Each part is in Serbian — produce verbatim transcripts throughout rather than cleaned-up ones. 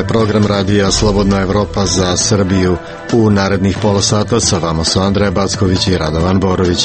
program radija Slobodna Evropa za Srbiju. U narednih pola sata sa vama su Andreja Backović i Radovan Borović.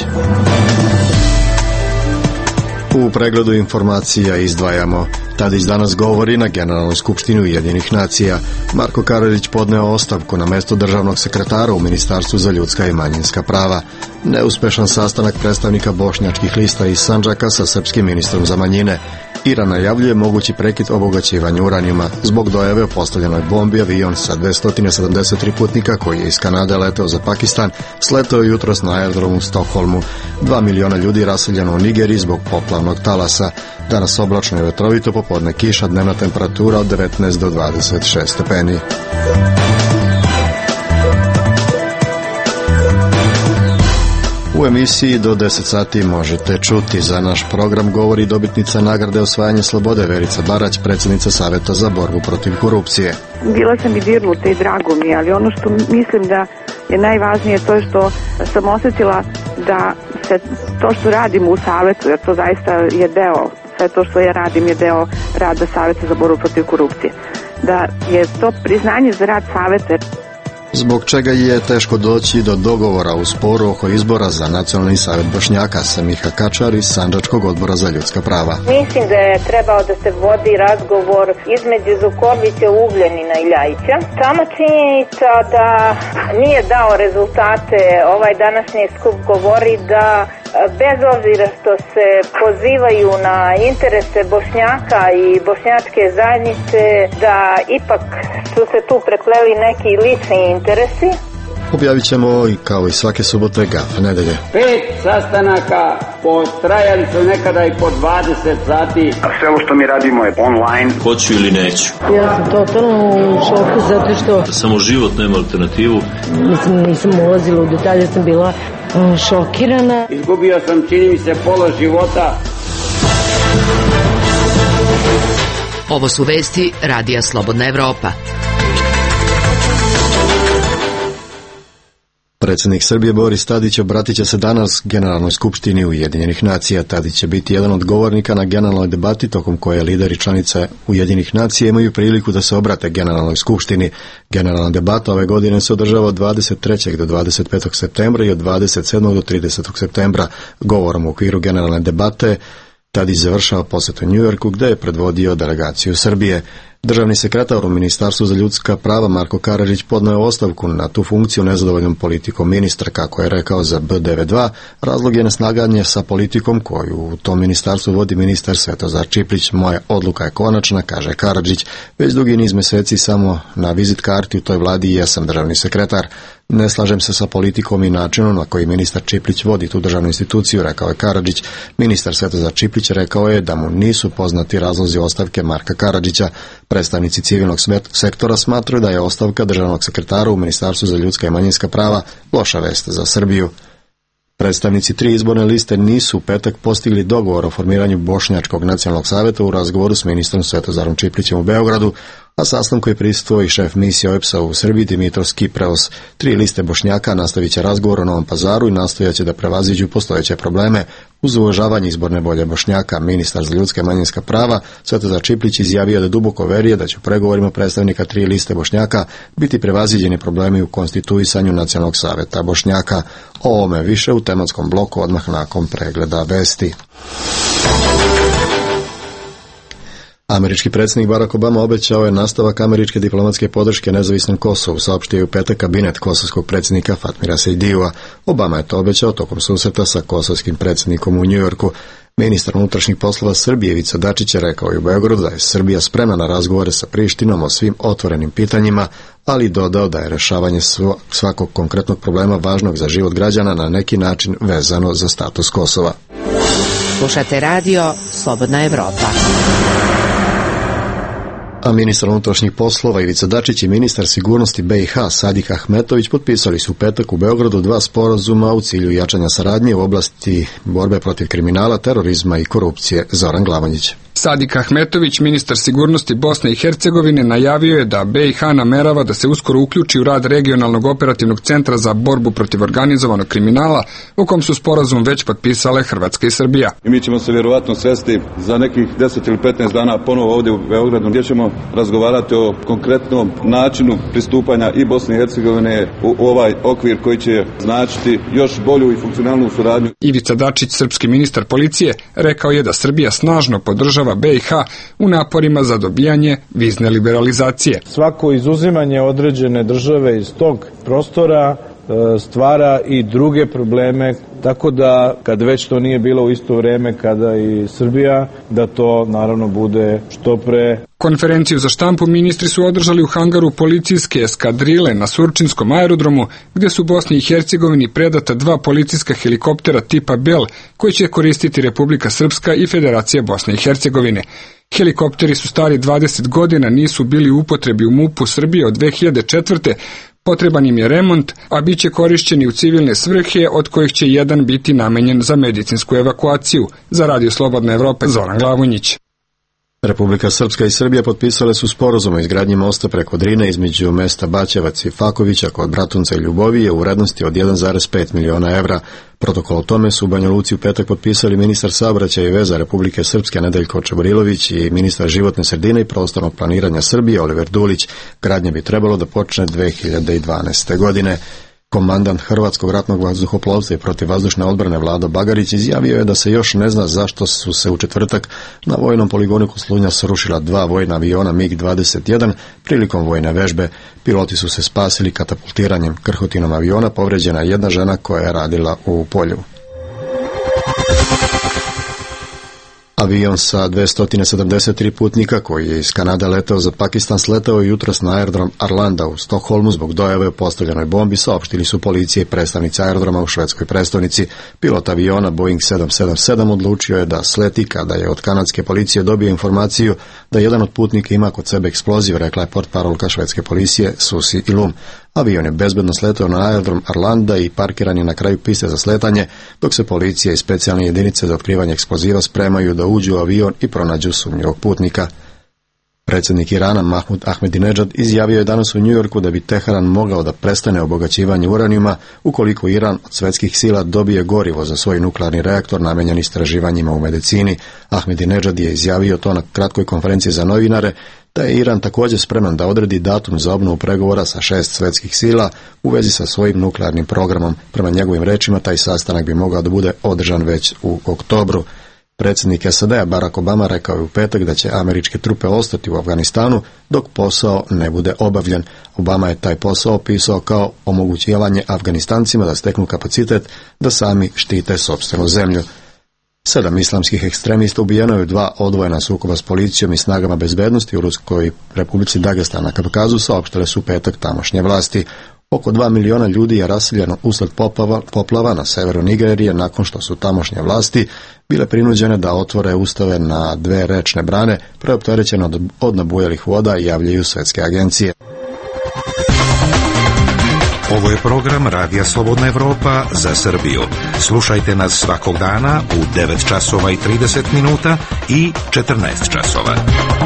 U pregledu informacija izdvajamo: Tadić danas govori na Generalnoj skupštini Ujedinjenih nacija. Marko Karadžić podneo ostavku na mesto državnog sekretara u Ministarstvu za ljudska i manjinska prava. Neuspešan sastanak predstavnika bošnjačkih lista iz Sandžaka sa srpskim ministrom za manjine. Iran najavljuje mogući prekid obogaćivanja uranijuma. Zbog dojave o postavljenoj bombi, avion sa dvesta sedamdeset tri putnika koji je iz Kanade leteo za Pakistan sletao jutros na aerodromu u Stokholmu. Dva miliona ljudi raseljeno u Nigeriji zbog poplavnog talasa. Danas oblačno i vetrovito, popodne kiša, dnevna temperatura od devetnaest do dvadeset šest stepeni. U emisiji do deset sati možete čuti: za naš program govori dobitnica nagrade Osvajanje slobode Verica Barać, predsjednica Saveta za borbu protiv korupcije. Bila sam i dirnuta i drago mi, ali ono što mislim da je najvažnije to je što sam osjetila da se to što radim u Savetu, jer to zaista je deo, sve to što ja radim je deo rada Saveta za borbu protiv korupcije, da je to priznanje za rad Saveta. Zbog čega je teško doći do dogovora u sporu oko izbora za Nacionalni savjet Bošnjaka, Samiha Kačar iz Sandžačkog odbora za ljudska prava. Mislim da je trebao da se vodi razgovor između Zukorlića, Ugljanina i Ljajića. Sama činjenica da nije dao rezultate ovaj današnji skup govori da bez obzira što se pozivaju na interese Bošnjaka i bošnjačke zajednice, da ipak su se tu prepleli neki lični interesi. Objavit ćemo i kao i svake subote Gaf nedelje. Pet sastanaka, potrajali su nekada i po dvadeset sati. A sve ovo što mi radimo je online. Hoću ili neću. Ja sam totalno u šoku zato što... Samo život nema alternativu. Mislim, nisam ulazila u detalje, sam bila šokirana. Izgubio sam, čini mi se, pola života. Ovo su vesti Radija Slobodna Evropa. Predsjednik Srbije Boris Tadić obratit će se danas Generalnoj skupštini Ujedinjenih nacija. Tadić će biti jedan od govornika na generalnoj debati tokom koje lideri članice Ujedinjenih nacija imaju priliku da se obrate Generalnoj skupštini. Generalna debata ove godine se održava od dvadeset trećeg do dvadeset petog septembra i od dvadeset sedmog do tridesetog septembra. Govorom u okviru generalne debate Tadić završava posjet u Njujorku gdje je predvodio delegaciju Srbije. Državni sekretar u Ministarstvu za ljudska prava Marko Karadžić podneo ostavku na tu funkciju nezadovoljnom politikom ministra, kako je rekao za B devedeset dva. Razlog je neslaganje sa politikom koju u tom ministarstvu vodi ministar Svetozar Čiplić. Moja odluka je konačna, kaže Karadžić. Već dugi niz meseci samo na vizit karti u toj vladi jesam državni sekretar. Ne slažem se sa politikom i načinom na koji ministar Čiplić vodi tu državnu instituciju, rekao je Karadžić. Ministar Svetozar Čiplić rekao je da mu nisu poznati razlozi ostavke Marka Karadžića. Predstavnici civilnog sektora smatraju da je ostavka državnog sekretara u Ministarstvu za ljudska i manjinska prava loša vest za Srbiju. Predstavnici tri izborne liste nisu u petak postigli dogovor o formiranju Bošnjačkog nacionalnog savjeta u razgovoru s ministrom Svetozarom Čiplićem u Beogradu, a sastanku je prisustvovao i šef misije O E P S-a u Srbiji Dimitros Kipreos. Tri liste Bošnjaka nastavit će razgovor o Novom Pazaru i nastojat će da prevaziđu postojeće probleme. Uz uvažavanje izborne volje Bošnjaka, ministar za ljudska i manjinska prava Svetozar Čiplić izjavio da duboko veruje da će u pregovorima predstavnika tri liste Bošnjaka biti prevaziđeni problemi u konstituisanju Nacionalnog savjeta Bošnjaka. O ovome više u tematskom bloku odmah nakon pregleda vesti. Američki predsjednik Barack Obama obećao je nastavak američke diplomatske podrške nezavisnom Kosovu, saopštio je u petak kabinet kosovskog predsjednika Fatmira Sejdijua. Obama je to obećao tokom susreta sa kosovskim predsjednikom u Njujorku. Ministar unutrašnjih poslova Srbije Ivica Dačić je rekao i u Beogradu da je Srbija spremna na razgovore sa Prištinom o svim otvorenim pitanjima, ali dodao da je rešavanje svakog konkretnog problema važnog za život građana na neki način vezano za status Kosova. Slušate radio Slobodna Evropa. A ministar unutrašnjih poslova Ivica Dačić i ministar sigurnosti B i H Sadik Ahmetović potpisali su u petak u Beogradu dva sporazuma u cilju jačanja saradnje u oblasti borbe protiv kriminala, terorizma i korupcije. Zoran Glavanjić. Sadik Ahmetović, ministar sigurnosti Bosne i Hercegovine, najavio je da B i H namerava da se uskoro uključi u rad regionalnog operativnog centra za borbu protiv organizovanog kriminala, u kom su sporazum već potpisale Hrvatska i Srbija. I mi ćemo se vjerovatno sresti za nekih deset ili petnaest dana ponovo ovdje u Beogradu, gdje ćemo razgovarati o konkretnom načinu pristupanja i Bosne i Hercegovine u ovaj okvir koji će značiti još bolju i funkcionalnu suradnju. Ivica Dačić, srpski ministar policije, rekao je da Srbija snažno podržava B i H u naporima za dobijanje vizne liberalizacije. Svako izuzimanje određene države iz tog prostora stvara i druge probleme, tako da kad već to nije bilo u isto vrijeme kada i Srbija, da to naravno bude što pre. Konferenciju za štampu ministri su održali u hangaru policijske eskadrile na Surčinskom aerodromu, gdje su Bosni i Hercegovini predata dva policijska helikoptera tipa Bell, koji će koristiti Republika Srpska i Federacija Bosne i Hercegovine. Helikopteri su stari dvadeset godina, nisu bili u upotrebi u MUP-u Srbije od dve hiljade četvrte. Potreban im je remont, a bit će korišćeni u civilne svrhe, od kojih će jedan biti namenjen za medicinsku evakuaciju. Za Radio Slobodna Evropa, Zoran Glavonjić. Republika Srpska i Srbija potpisale su sporazum o izgradnji mosta preko Drine između mesta Baćevac i Fakovića kod Bratunca i Ljubovije u vrednosti od jedan zarez pet miliona evra. Protokol o tome su u Banja Luci u petak potpisali ministar saobraćaja i veza Republike Srpske Nedeljko Čebrilović i ministar životne sredine i prostornog planiranja Srbije Oliver Dulić. Gradnja bi trebalo da počne dve hiljade dvanaeste. godine. Komandant Hrvatskog ratnog vazduhoplovstva i protivvazdušne odbrane Vlado Bagarić izjavio je da se još ne zna zašto su se u četvrtak na vojnom poligonu kod Slunja srušila dva vojna aviona MiG dvadeset jedan prilikom vojne vežbe. Piloti su se spasili katapultiranjem. Krhotinom aviona povređena je jedna žena koja je radila u polju. Avion sa dvesta sedamdeset tri putnika koji je iz Kanade letao za Pakistan sletao jutros na aerodrom Arlanda u Stokholmu zbog dojave o postavljenoj bombi, saopštili su policije i predstavnici aerodroma u švedskoj prestonici. Pilot aviona Boeing sedam sedam sedam odlučio je da sleti kada je od kanadske policije dobio informaciju da jedan od putnika ima kod sebe eksploziv, rekla je portparolka švedske policije Susi Ilum. Avion je bezbedno sletao na aerodrom Arlanda i parkiran je na kraju piste za sletanje, dok se policija i specijalne jedinice za otkrivanje eksploziva spremaju da uđu u avion i pronađu sumnjivog putnika. Predsjednik Irana Mahmud Ahmadinejad izjavio je danas u Njujorku da bi Teheran mogao da prestane obogaćivanje uranijuma ukoliko Iran od svetskih sila dobije gorivo za svoj nuklearni reaktor namenjen istraživanjima u medicini. Ahmadinejad je izjavio to na kratkoj konferenciji za novinare da je Iran također spreman da odredi datum za obnovu pregovora sa šest svetskih sila u vezi sa svojim nuklearnim programom. Prema njegovim rečima, taj sastanak bi mogao da bude održan već u oktobru. Predsjednik S A D-a Barack Obama rekao je u petak da će američke trupe ostati u Afganistanu dok posao ne bude obavljen. Obama je taj posao opisao kao omogućivanje Afganistancima da steknu kapacitet da sami štite sopstvenu zemlju. Sedam islamskih ekstremista ubijeno je u dva odvojena sukoba s policijom i snagama bezbednosti u Ruskoj Republici Dagestan na Kavkazu, saopštile su u petak tamošnje vlasti. Oko dva miliona ljudi je raseljeno usled poplava, poplava na severu Nigerije nakon što su tamošnje vlasti bile prinuđene da otvore ustave na dve rečne brane preopterećene od, od nabujalih voda, javljaju svetske agencije. Ovo je program Radija Slobodna Evropa za Srbiju. Slušajte nas svakog dana u devet časova i trideset minuta i četrnaest časova.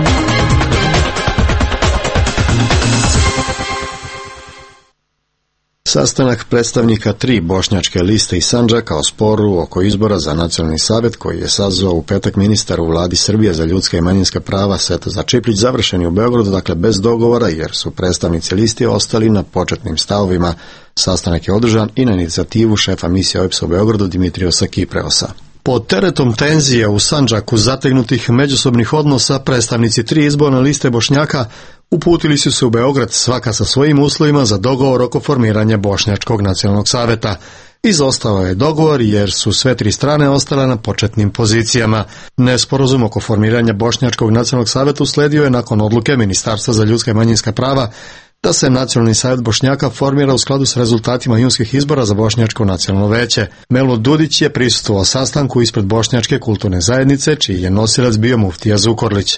Sastanak predstavnika tri bošnjačke liste i Sandžaka o sporu oko izbora za nacionalni savjet koji je sazvao u petak ministar u vladi Srbije za ljudska i manjinska prava Svetozar Čiplić završeni u Beogradu, dakle bez dogovora jer su predstavnici listi ostali na početnim stavovima. Sastanak je održan i na inicijativu šefa misije O E B S-a u Beogradu Dimitriosa Kipreosa. Pod teretom tenzije u Sandžaku zategnutih međusobnih odnosa predstavnici tri izborne liste Bošnjaka uputili su se u Beograd svaka sa svojim uslovima za dogovor oko formiranja Bošnjačkog nacionalnog savjeta. Izostao je dogovor jer su sve tri strane ostale na početnim pozicijama. Nesporazum oko formiranja Bošnjačkog nacionalnog savjeta usledio je nakon odluke Ministarstva za ljudska i manjinska prava da se Nacionalni savjet Bošnjaka formira u skladu s rezultatima junskih izbora za Bošnjačko nacionalno veće. Melud Dudić je prisustvovao sastanku ispred Bošnjačke kulturne zajednice, čiji je nosilac bio muftija Zukorlić. Pomakani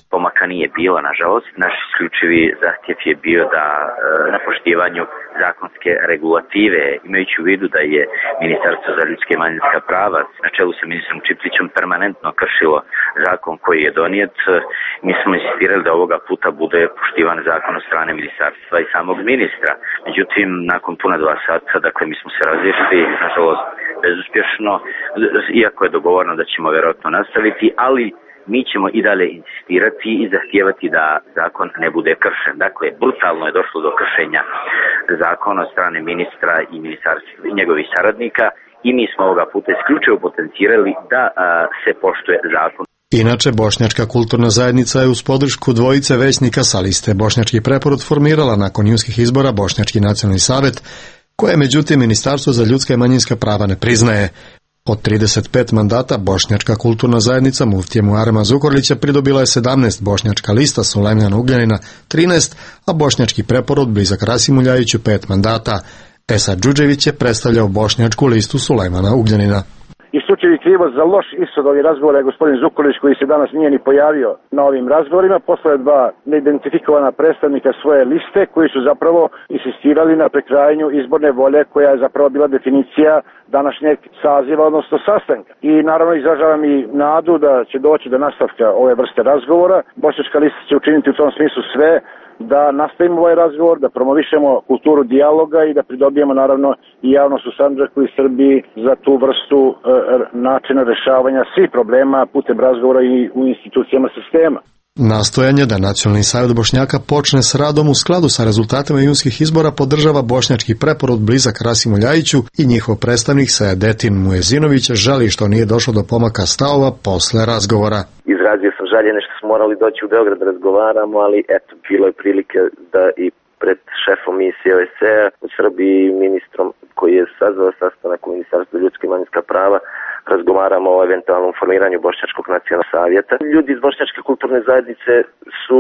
nije bilo, nažalost. Naš isključivi zahtjev je bio da na poštivanju zakonske regulative, imajući u vidu da je Ministarstvo za ljudska i manjinska prava na čelu sa ministrom Čiplićem permanentno kršilo zakon koji je donijet, mi smo insistirali da ovoga puta bude poštivan zakon od strane ministarstva i samog ministra. Međutim, nakon puna dva sata, dakle, mi smo se razišli, nažalost, bezuspješno, iako je dogovoreno da ćemo vjerojatno nastaviti, ali mi ćemo i dalje insistirati i zahtijevati da zakon ne bude kršen. Dakle, brutalno je došlo do kršenja zakona od strane ministra i ministarstva i njegovih saradnika i mi smo ovoga puta isključivo potencirali da a, se poštuje zakon. Inače, Bošnjačka kulturna zajednica je uz podršku dvojice većnika sa liste Bošnjački preporod formirala nakon junskih izbora Bošnjački nacionalni savjet, koje međutim Ministarstvo za ljudska i manjinska prava ne priznaje. Od trideset pet mandata Bošnjačka kulturna zajednica muftije Muharema Zukorlića pridobila je sedamnaest, Bošnjačka lista Sulejmana Ugljanina trinaest, a Bošnjački preporod blizak Rasimu Ljajiću pet mandata. Esad Đuđević je predstavljao Bošnjačku listu Sulejmana Ugljanina. Isključivi krivac za loš ishod ovih razgovora je gospodin Zukorlić, koji se danas nije ni pojavio na ovim razgovorima, poslao je dva neidentifikovana predstavnika svoje liste koji su zapravo insistirali na prekrajanju izborne volje koja je zapravo bila definicija današnjeg saziva, odnosno sastanka. I naravno izražavam i nadu da će doći do nastavka ove vrste razgovora. Bošnjačka lista će učiniti u tom smislu sve da nastavimo ovaj razgovor, da promovišemo kulturu dijaloga i da pridobijemo naravno i javnost u Sandžaku i Srbiji za tu vrstu e, načina rešavanja svih problema putem razgovora i u institucijama sistema. Nastojanje da Nacionalni savjet Bošnjaka počne s radom u skladu sa rezultatima junskih izbora podržava Bošnjački preporod blizak Rasimu Ljajiću i njihov predstavnik Sajadetin Muezinović žali što nije došlo do pomaka stavova posle razgovora. Izrazio sam žaljenje što smo morali doći u Beograd da razgovaramo, ali eto, bilo je prilike da i pred šefom misije O S C E-a u Srbiji i ministrom koji je sazvao sastanak u Ministarstvu ljudska i manjinska prava razgovaramo o eventualnom formiranju Bošnjačkog nacionalnog savjeta. Ljudi iz Bošnjačke kulturne zajednice su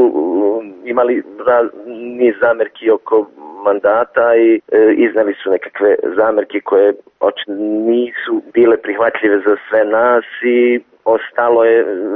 imali niz zamerki oko mandata i e, iznali su nekakve zamerke koje očito nisu bile prihvatljive za sve nas i ostalo je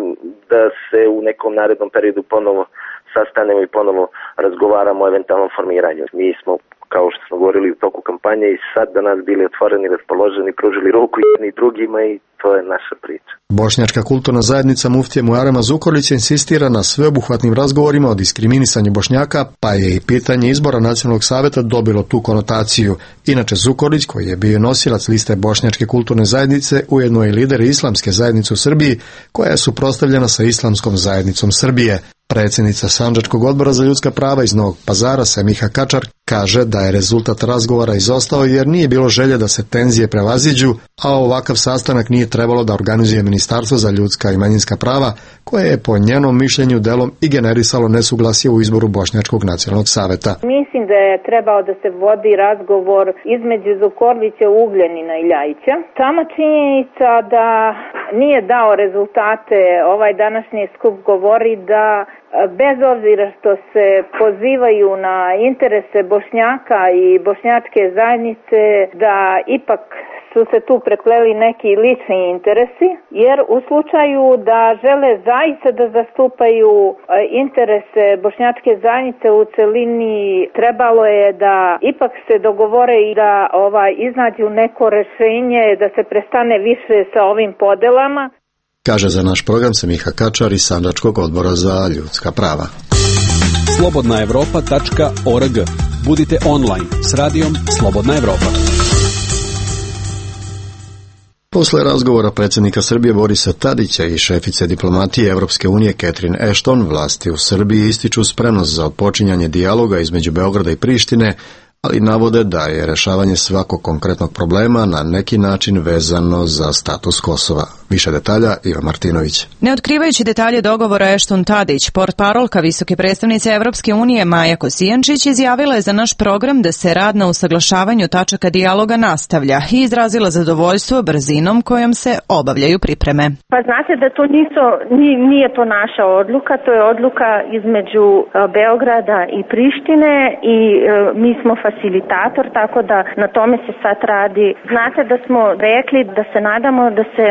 da se u nekom narednom periodu ponovo sastanemo i ponovo razgovaramo o eventualnom formiranju. Mi smo, kao što smo govorili u toku kampanje, i sad da nas bili otvoreni, raspoloženi, pružili ruku jedni i drugima i to je naša priča. Bošnjačka kulturna zajednica muftije Muharema Zukorlića insistira na sveobuhvatnim razgovorima o diskriminisanju Bošnjaka, pa je i pitanje izbora Nacionalnog savjeta dobilo tu konotaciju. Inače, Zukorlić, koji je bio nosilac liste Bošnjačke kulturne zajednice, ujedno je lider Islamske zajednice u Srbiji, koja je suprotstavljena sa Islamskom zajednicom Srbije. Predsjednica Sandžačkog odbora za ljudska prava iz Novog Pazara, Semiha Kačar, kaže da je rezultat razgovora izostao jer nije bilo želje da se tenzije prevaziđu, a ovakav sastanak nije trebalo da organizuje Ministarstvo za ljudska i manjinska prava, koje je po njenom mišljenju delom i generisalo nesuglasje u izboru Bošnjačkog nacionalnog savjeta. Mislim da je trebao da se vodi razgovor između Zukorlića, Ugljanina i Ljajića. Sama činjenica da nije dao rezultate, ovaj današnji skup govori da bez obzira što se pozivaju na interese Bošnjaka i bošnjačke zajednice, da ipak su se tu prepleli neki lični interesi, jer u slučaju da žele zaista da zastupaju interese bošnjačke zajednice u celini, trebalo je da ipak se dogovore i da ovaj iznađu neko rešenje, da se prestane više sa ovim podelama. Kaže za naš program Semiha Kačar iz Sandžačkog odbora za ljudska prava. slobodna evropa tačka org. Budite online s radijom Slobodna Evropa. Posle razgovora predsjednika Srbije Borisa Tadića i šefice diplomatije Evropske unije Catherine Ashton, vlasti u Srbiji ističu spremnost za otpočinjanje dijaloga između Beograda i Prištine, ali navode da je rešavanje svakog konkretnog problema na neki način vezano za status Kosova. Više detalja Iva Martinović. Ne otkrivajući detalje dogovora Ashton-Tadić, portparolka visoke predstavnice Evropske unije Maja Kosijančić izjavila je za naš program da se rad na usaglašavanju tačaka dijaloga nastavlja i izrazila zadovoljstvo brzinom kojom se obavljaju pripreme. Pa znate da to nisu, nije to naša odluka, to je odluka između Beograda i Prištine i mi smo facilitator, tako da na tome se sad radi. Znate da smo rekli da se nadamo da se madam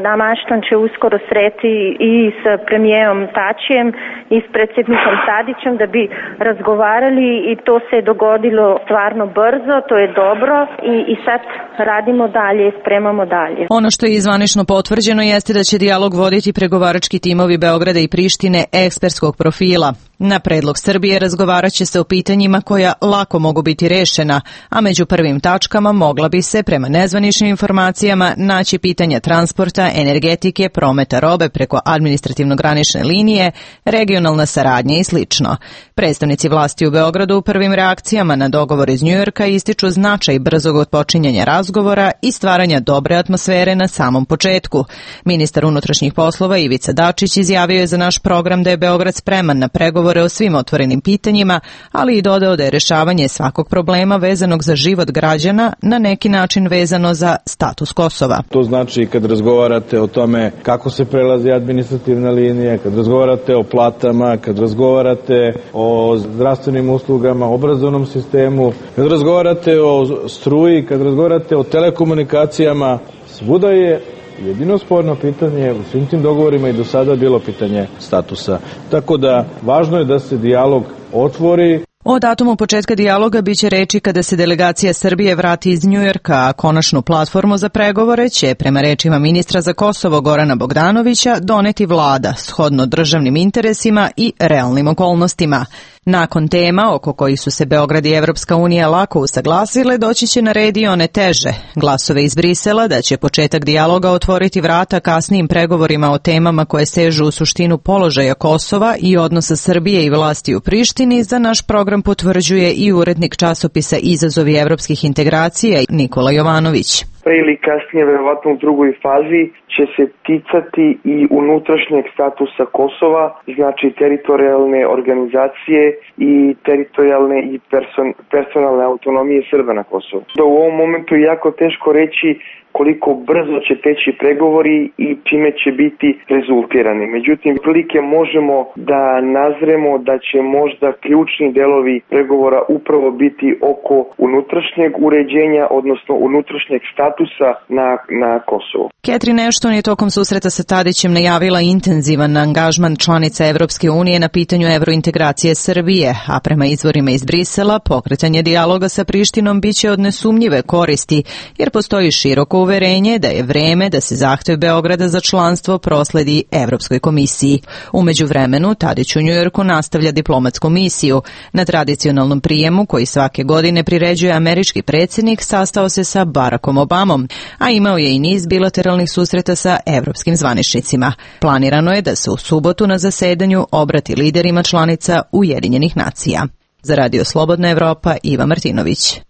Madam Ashton će uskoro sreti i s premijerom Tačijem i s predsjednikom Tadićem da bi razgovarali i to se je dogodilo stvarno brzo, to je dobro i, i sad radimo dalje i spremamo dalje. Ono što je izvanično potvrđeno jeste da će dijalog voditi pregovarački timovi Beograda i Prištine ekspertskog profila. Na predlog Srbije razgovarat će se o pitanjima koja lako mogu biti rešena, a među prvim tačkama mogla bi se, prema nezvaničnim informacijama, naći pitanja transporta, energetike, prometa robe preko administrativno-granične linije, regionalna saradnja i sl. Predstavnici vlasti u Beogradu u prvim reakcijama na dogovor iz Njujorka ističu značaj brzog otpočinjanja razgovora i stvaranja dobre atmosfere na samom početku. Ministar unutrašnjih poslova Ivica Dačić izjavio je za naš program da je Beograd spreman na pregovor o svim otvorenim pitanjima, ali i dodao da je rešavanje svakog problema vezanog za život građana na neki način vezano za status Kosova. To znači kad razgovarate o tome kako se prelazi administrativna linija, kad razgovarate o platama, kad razgovarate o zdravstvenim uslugama, obrazovnom sistemu, kad razgovarate o struji, kad razgovarate o telekomunikacijama, svuda je jedino sporno pitanje u svim tim dogovorima i do sada bilo pitanje statusa. Tako da važno je da se dijalog otvori. O datumu početka dijaloga biće reči kada se delegacija Srbije vrati iz Njujorka, a konačnu platformu za pregovore će, prema rečima ministra za Kosovo Gorana Bogdanovića, doneti vlada, shodno državnim interesima i realnim okolnostima. Nakon tema oko kojih su se Beograd i Evropska unija lako usaglasile, doći će na red i one teže. Glasove iz Brisela da će početak dijaloga otvoriti vrata kasnijim pregovorima o temama koje sežu u suštinu položaja Kosova i odnosa Srbije i vlasti u Prištini, za naš program potvrđuje i urednik časopisa Izazovi evropskih integracija Nikola Jovanović. Pre ili kasnije, verovatno u drugoj fazi, će se ticati i unutrašnjeg statusa Kosova, znači teritorijalne organizacije i teritorijalne i person, personalne autonomije Srba na Kosovu. Da u ovom momentu je jako teško reći koliko brzo će teći pregovori i čime će biti rezultirani. Međutim, prilike možemo da nazremo da će možda ključni delovi pregovora upravo biti oko unutrašnjeg uređenja, odnosno unutrašnjeg statusa na, na Kosovu. Catherine Ashton je tokom susreta sa Tadićem najavila intenzivan angažman članica Evropske unije na pitanju evrointegracije Srbije, a prema izvorima iz Brisela, pokretanje dijaloga sa Prištinom biće od nesumnjive koristi, jer postoji široko uverenje da je vreme da se zahtev Beograda za članstvo prosledi Evropskoj komisiji. U međuvremenu, Tadić u Njujorku nastavlja diplomatsku misiju. Na tradicionalnom prijemu, koji svake godine priređuje američki predsjednik, sastao se sa Barackom Obamom, a imao je i niz bilateralnih susreta sa evropskim zvaničnicima. Planirano je da se u subotu na zasedanju obrati liderima članica Ujedinjenih nacija. Za Radio Slobodna Evropa, Iva Martinović.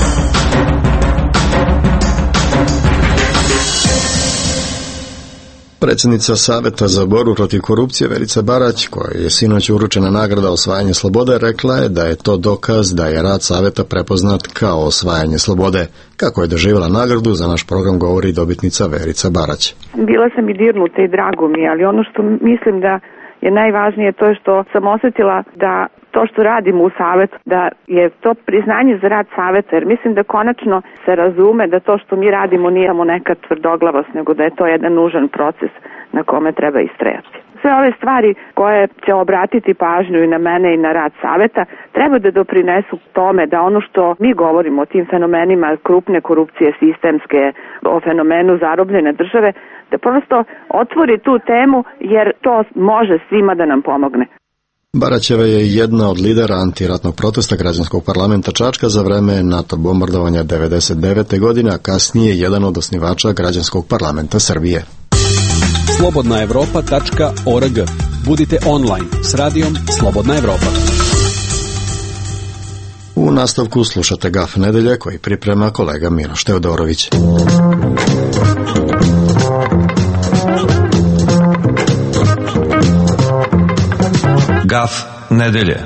Predsjednica Saveta za borbu protiv korupcije Verica Barać, kojoj je sinoć uručena nagrada Osvajanje slobode, rekla je da je to dokaz da je rad Saveta prepoznat kao osvajanje slobode. Kako je doživjela nagradu, za naš program govori dobitnica Verica Barać. Bila sam i dirnuta i drago mi, ali ono što mislim da je najvažnije to je što sam osjetila da to što radimo u Savetu, da je to priznanje za rad Saveta, jer mislim da konačno se razume da to što mi radimo nije samo neka tvrdoglavost, nego da je to jedan nužan proces na kome treba istrajati. Sve ove stvari koje će obratiti pažnju i na mene i na rad Saveta treba da doprinesu tome da ono što mi govorimo o tim fenomenima krupne korupcije sistemske, o fenomenu zarobljene države, da prosto otvori tu temu, jer to može svima da nam pomogne. Baraćeva je jedna od lidera antiratnog protesta građanskog parlamenta Čačka za vreme NATO bombardovanja devedeset devete. godine, a kasnije jedan od osnivača građanskog parlamenta Srbije. slobodna evropa tačka org. Budite online s radijom Slobodna Evropa. U nastavku slušate Gaf nedelje koji priprema kolega Miloš Teodorović. Gaf nedelje.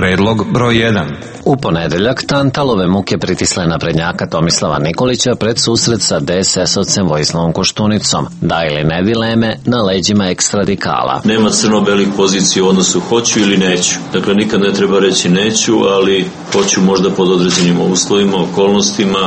Predlog broj jedan. U ponedeljak Tantalove muke pritisle naprednjaka Tomislava Nikolića pred susret sa D S S-ovcem Vojislavom Koštunicom. Da ili ne dileme na leđima ekstradikala. Nema crno-belih pozicija u odnosu hoću ili neću. Dakle, nikad ne treba reći neću, ali hoću možda pod određenim uslovima, okolnostima.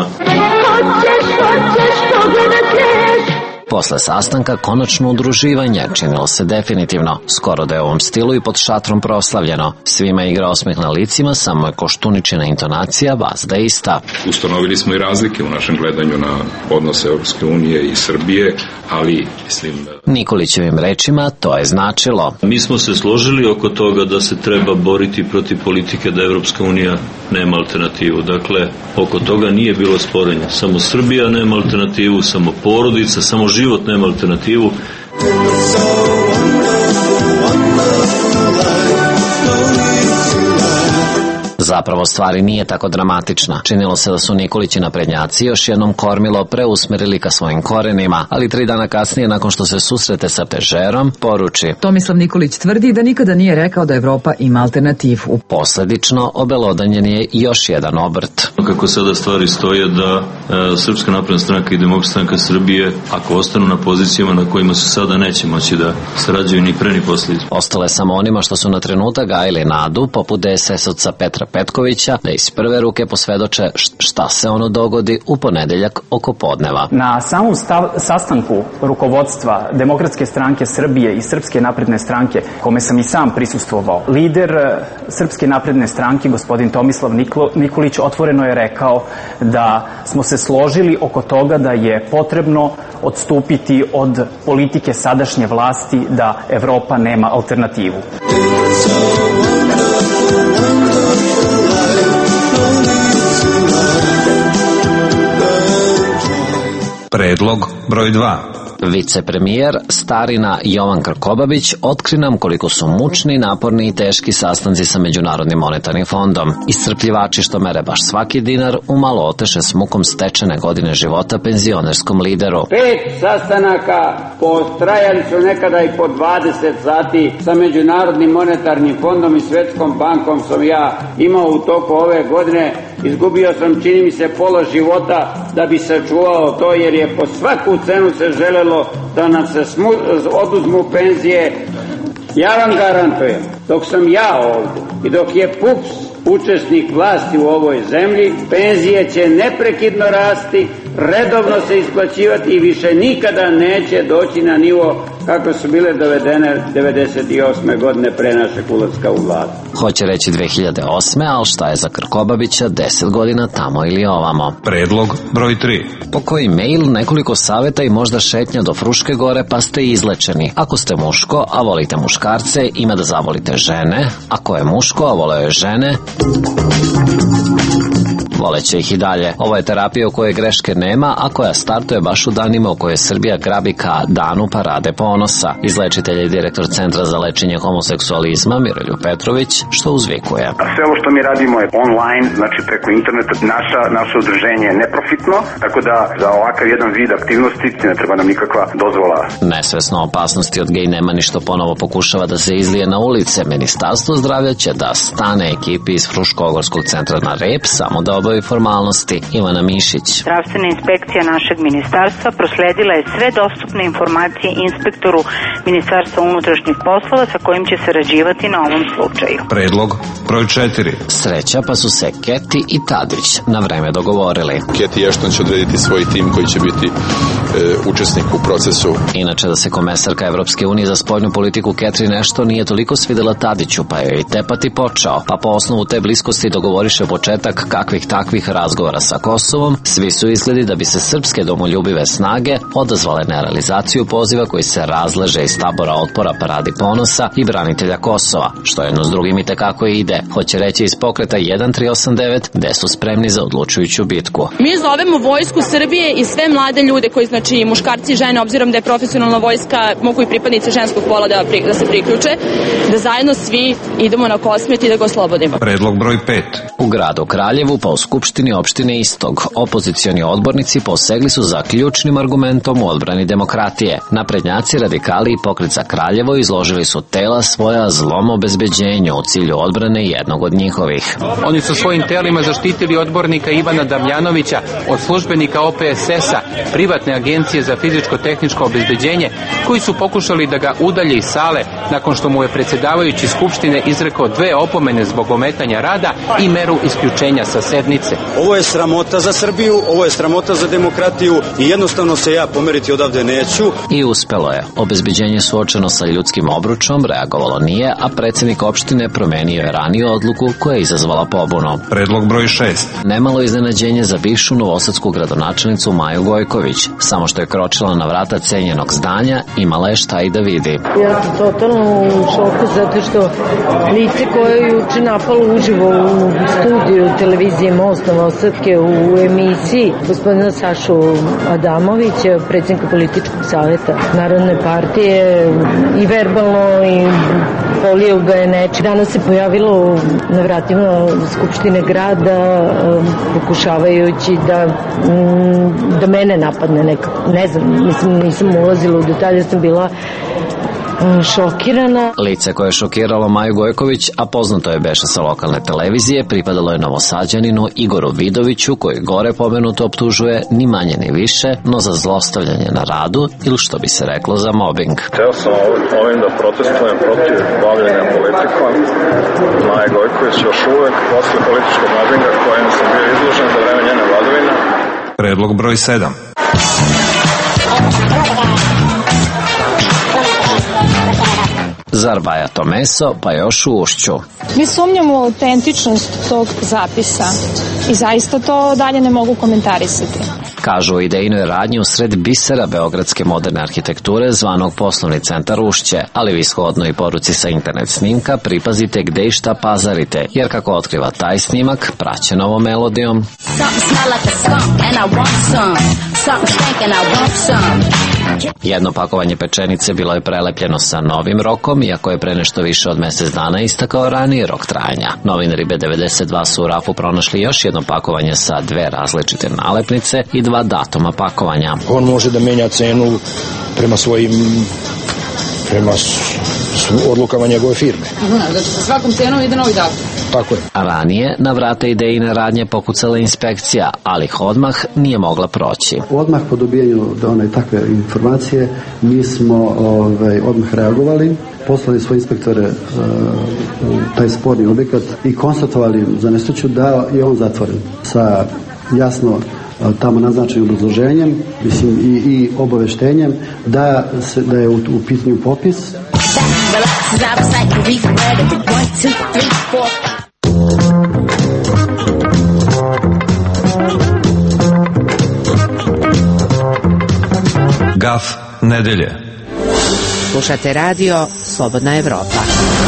Posle sastanka konačno udruživanje činilo se definitivno, skoro da je u ovom stilu i pod šatrom proslavljeno. Svima igra osmeh na licima, samo je Koštuničina intonacija vazda ista. Ustanovili smo i razlike u našem gledanju na odnose Europske unije i Srbije, ali mislim... Nikolićevim rečima to je značilo. Mi smo se složili oko toga da se treba boriti protiv politike da Europska unija nema alternativu. Dakle, oko toga nije bilo sporenja. Samo Srbija nema alternativu, samo porodica, samo život nema alternativu. Zapravo stvari nije tako dramatična. Činilo se da su Nikolići naprednjaci još jednom kormilo preusmerili ka svojim korenima, ali tri dana kasnije, nakon što se susrete sa Težerom, poruči: Tomislav Nikolić tvrdi da nikada nije rekao da Evropa ima alternativu. Posledično, obelodanjen je još jedan obrt. Kako sada stvari stoje da e, Srpska napredna stranka i Demokratska stranka Srbije, ako ostanu na pozicijama na kojima su sada, neće moći da sarađuju ni pre ni posle. Ostale samo onima što su na trenutak gajili nadu, poput D S S-ovca Petra Petkovića, da iz prve ruke posvedoče šta se ono dogodi u ponedeljak oko podneva. Na samom stav, sastanku rukovodstva Demokratske stranke Srbije i Srpske napredne stranke, kome sam i sam prisustvovao, lider Srpske napredne stranke, gospodin Tomislav Niklo, Nikolić, otvoreno je rekao da smo se složili oko toga da je potrebno odstupiti od politike sadašnje vlasti da Evropa nema alternativu. Predlog broj dva. Vicepremijer starina Jovan Krkobabić otkri nam koliko su mučni, naporni i teški sastanci sa Međunarodnim monetarnim fondom. Iscrpljivači što mere baš svaki dinar umalo oteše s mukom stečene godine života penzionerskom lideru. Pet sastanaka potrajali su nekada i po dvadeset sati sa Međunarodnim monetarnim fondom i Svetskom bankom sam ja imao u toku ove godine. Izgubio sam, čini mi se, pola života da bi sačuvao to, jer je po svaku cenu se želelo da nam se smu, oduzmu penzije. Ja vam garantujem, dok sam ja ovdje i dok je P U P S učesnik vlasti u ovoj zemlji, penzije će neprekidno rasti, redovno se isplaćivati i više nikada neće doći na nivo kako su bile dovedene devedeset osme godine pre našeg ulaska u vladu. Hoće reći dve hiljade osme, ali šta je za Krkobabića deset godina tamo ili ovamo. Predlog broj tri. Po koji mail, nekoliko saveta i možda šetnja do Fruške gore, pa ste izlečeni. Ako ste muško, a volite muškarce, ima da zavolite žene. Ako je muško, a voleo je žene, voleće ih i dalje. Ovo je terapija u kojoj greške nema, a koja startuje baš u danima u kojoj Srbija grabi ka danu parade ponosa. Izlečitelj i direktor Centra za lečenje homoseksualizma Miroljub Petrović što uzvikuje. Sve ovo što mi radimo je online, znači preko interneta. Naša, naše udruženje je neprofitno, tako da za ovakav jedan vid aktivnosti ne treba nam nikakva dozvola. Nesvesno opasnosti od gej nema ništo ponovo pokušava da se izlije na ulice. Ministarstvo zdravlja će da stane ekipi iz Fruškogorskog centra na rep samo da obavi formalnosti. Ivana Mišić. Zdravstvena inspekcija našeg ministarstva prosledila je sve dostupne informacije inspektoru Ministarstva unutrašnjih poslova sa kojim će sarađivati na ovom slučaju. Predlog broj četiri. Sreća pa su se Keti i Tadić na vreme dogovorili. Keti Ešton će odrediti svoj tim koji će biti e, učesnik u procesu. Inače da se komesarka Evropske unije za spoljnu politiku Catherine Ashton nije toliko svidela Tadiću, pa je i tepati počeo, pa po osnovu te bliskosti dogovoriše početak kakvih takvih razgovora sa Kosovom. Svi su izgledi da bi se srpske domoljubive snage odazvale na realizaciju poziva koji se razleže iz tabora otpora Paradi ponosa i branitelja Kosova, što jedno s drugim i tekako ide. Hoće reći iz pokreta jedan tri osam devet, gde su spremni za odlučujuću bitku. Mi zovemo Vojsku Srbije i sve mlade ljude koji, znači muškarci i žene, obzirom da je profesionalna vojska, mogu i pripadnici ženskog pola da, da se priključe, da zajedno svi idemo na Kosmet i da ga oslobodimo. Predlog broj pet. U gradu Kraljevu, pa uz Skupštini opštine Istog. Opozicioni odbornici posegli su za ključnim argumentom u odbrani demokratije. Naprednjaci, radikali i Pokret za Kraljevo izložili su tela svoja zlom obezbeđenju u cilju odbrane jednog od njihovih. Oni su svojim telima zaštitili odbornika Ivana Damljanovića od službenika O P S S-a, privatne agencije za fizičko-tehničko obezbeđenje, koji su pokušali da ga udalje iz sale nakon što mu je predsjedavajući Skupštine izrekao dve opomene zbog ometanja rada i meru isključenja sa sednice. Ovo je sramota za Srbiju, ovo je sramota za demokratiju i jednostavno se ja pomeriti odavde neću. I uspelo je. Obezbeđenje suočeno sa ljudskim obručom reagovalo nije, a predsjednik opštine promenio je raniju odluku koja je izazvala pobunu. Predlog broj šest. Nemalo iznenađenje za bivšu novosadsku gradonačelnicu Maju Gojković. Samo što je kročila na vrata cenjenog zdanja, imala je šta i da vidi. Ja sam totalno u šoku zato što lice koje je juče napalo uživo u studiju televizije Most Novosadske u emisiji gospodina Sašu Adamovića, predsjednika političkog savjeta Narodne partije, i verbalno i polio ga je neče. Danas se pojavilo na vratima Skupštine grada pokušavajući da da mene napadne nekako. Ne znam, mislim, nisam ulazila u detalje, sam bila šokirana. Lice koje je šokiralo Maju Gojković, a poznato je beše sa lokalne televizije, pripadalo je Novosađaninu Igoru Vidoviću, koji gore pomenuto optužuje ni manje ni više, no za zlostavljanje na radu ili što bi se reklo za mobbing. Hteo sam ovim da protestujem protiv bavljenja politikom. Maja Gojković još uvek posle političkog mobbinga kojem sam bio izložen za vreme njene vladavine. Predlog broj sedam. Zarbaja to meso, pa još u ušću. Mi sumnjamo u autentičnost tog zapisa i zaista to dalje ne mogu komentarisati. Kažu o idejnoj radnji u sred bisera beogradske moderne arhitekture zvanog Poslovni centar Ušće, ali vi shodno i poruci sa internet snimka pripazite gde i šta pazarite, jer kako otkriva taj snimak, praćen ovom melodijom. Jedno pakovanje pečenice bilo je prelepljeno sa novim rokom, iako je pre nešto više od mesec dana istakao raniji rok trajanja. Novinari B devedeset dva su u rafu pronašli još jedno pakovanje sa dve različite nalepnice i dva datuma pakovanja. On može da menja cenu prema svojim prema odlukama njegove firme. Znači sa svakom cenom ide novi datum. Tako je. A ranije na vrata idejne radnje pokucala inspekcija, ali ih odmah nije mogla proći. Odmah po dobijanju da one takve informacije mi smo ovaj, odmah reagovali, poslali svoje inspektore uh, u taj sporni objekat i konstatovali za nesreću da je on zatvoren sa jasno uh, tamo naznačenim obrazloženjem, mislim i, i obaveštenjem da, se, da je u, u pitanju popis. Gaf nedelje. Slušate radio Slobodna Evropa.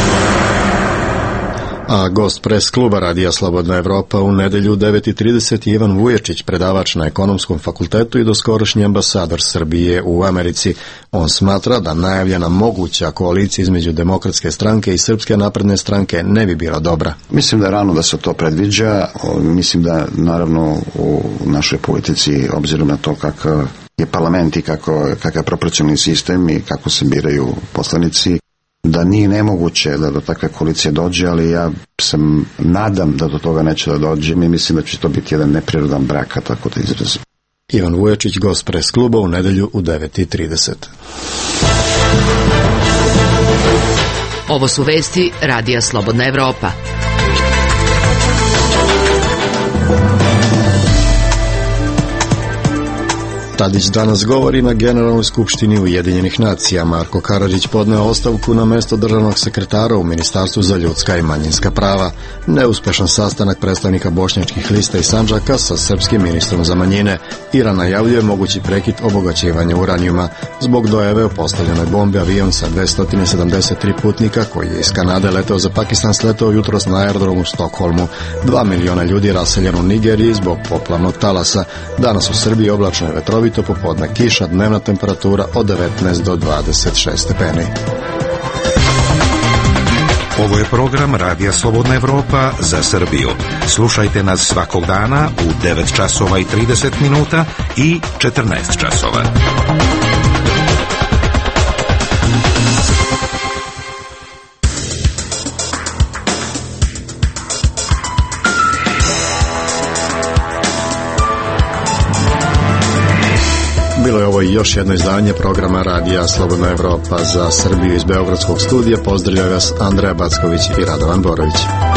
A gost pres kluba Radija Slobodna Evropa u nedelju u devet i trideset je Ivan Vujačić, predavač na Ekonomskom fakultetu i doskorašnji ambasador Srbije u Americi. On smatra da najavljena moguća koalicija između Demokratske stranke i Srpske napredne stranke ne bi bila dobra. Mislim da je rano da se to predviđa. Mislim da naravno u našoj politici, obzirom na to kakav je parlament i kako, kakav je proporcionalni sistem i kako se biraju poslanici, da nije nemoguće da do takve koalicije dođe, ali ja sam nadam da do toga neće da dođe. Mi mislim da će to biti jedan neprirodan brak, tako da izrazim. Ivan Vujačić, gost pres kluba u nedelju u devet i trideset. Ovo su vesti Radija Slobodna Evropa. Tadić danas govori na Generalnoj skupštini Ujedinjenih nacija. Marko Karadžić podneo ostavku na mesto državnog sekretara u Ministarstvu za ljudska i manjinska prava. Neuspešan sastanak predstavnika bošnjačkih lista i Sandžaka sa srpskim ministrom za manjine. Iran najavljuje mogući prekid obogaćivanja uranijuma. Zbog dojave o postavljenoj bombi avion sa dvesta sedamdeset tri putnika koji je iz Kanade leteo za Pakistan sletao jutros na aerodromu u Stokholmu. Dva miliona ljudi je raseljeno u Nigeriji zbog poplavnog talasa. Danas u Srbiji oblačno i vetrovito, popodne kiša, dnevna temperatura od devetnaest do dvadeset šest stepeni. Ovo je program Radija Slobodna Evropa za Srbiju. Slušajte nas svakog dana u devet časova i trideset minuta i četrnaest časova. Bilo je ovo i još jedno izdanje programa Radija Slobodna Evropa za Srbiju iz Beogradskog studija. Pozdravljaju vas Andreja Backović i Radovan Borović.